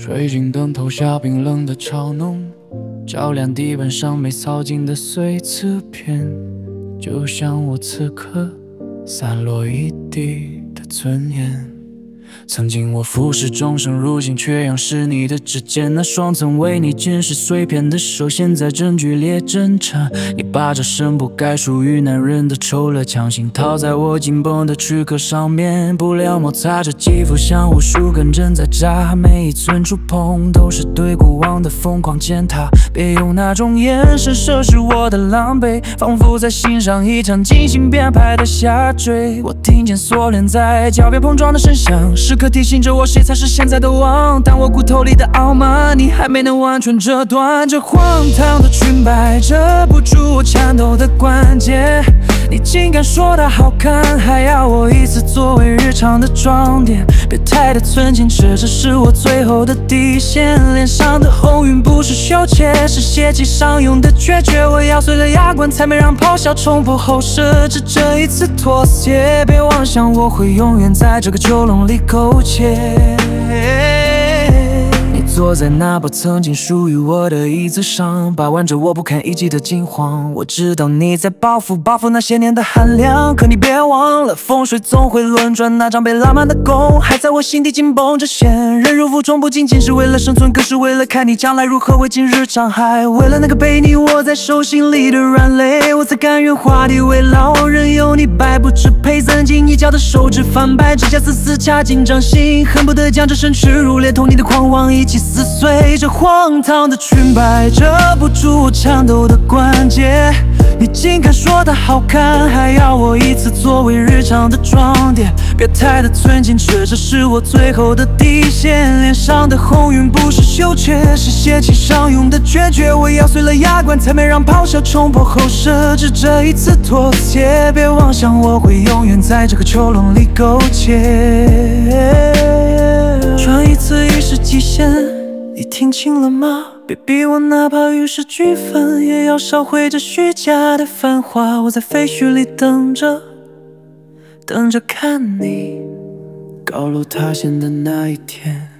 水晶灯投下冰冷的嘲弄，照亮地板上没扫尽的碎瓷片，就像我此刻散落一地的尊严。曾经我俯视众生，如今却仰视你的指尖，那双曾为你捡拾碎片的手，现在正剧烈挣扎。你把这身不该属于男人的丑乐强行套在我紧绷的躯壳上面，布料摩擦着肌肤，像无数根针在扎，每一寸触碰都是对过往的疯狂践踏。别用那种眼神摄视我的狼狈，仿佛在欣赏一场精心编排的下坠。我听见锁链在脚边碰撞的声响，时刻提醒着我谁才是现在的王。但我骨头里的傲慢，你还没能完全折断。这荒唐的裙摆遮不住我颤抖的关节，你竟敢说它好看，还要我以此作为日常的装点。别太的寸进尺，这是我最后的底线。脸上的红晕不是羞怯，是血气上涌的决绝。我咬碎了牙关，才没让咆哮冲破后设。只这一次妥协，别妄想我会永远在这个囚笼里苟且。坐在那把曾经属于我的椅子上，把玩着我不堪一击的惊慌。我知道你在报复那些年的寒凉，可你别忘了，风水总会轮转。那张被拉满的弓，还在我心底紧绷着弦。忍辱负重不仅仅是为了生存，更是为了看你将来如何为今日伤害。为了那个被你握在手心里的软肋，我才甘愿画地为牢，任由你摆布支配。曾经一脚的手指翻白，指甲丝掐进掌心，恨不得将这身耻辱连同你的狂妄一起撕碎。这荒唐的裙摆遮不住我颤抖的关节，你竟敢说它好看，还要我以此作为日常的装点。别太的寸进尺，这是我最后的底线。脸上的红晕不是羞怯，是血气上涌的决绝。我咬碎了牙关，才没让咆哮冲破后设。只这一次妥协，别妄想我会永远在这个囚笼里苟且。穿一次已是极限，你听清了吗？别逼我，哪怕与时俱焚，也要烧毁这虚假的繁华。我在废墟里等着看你高楼塌陷的那一天。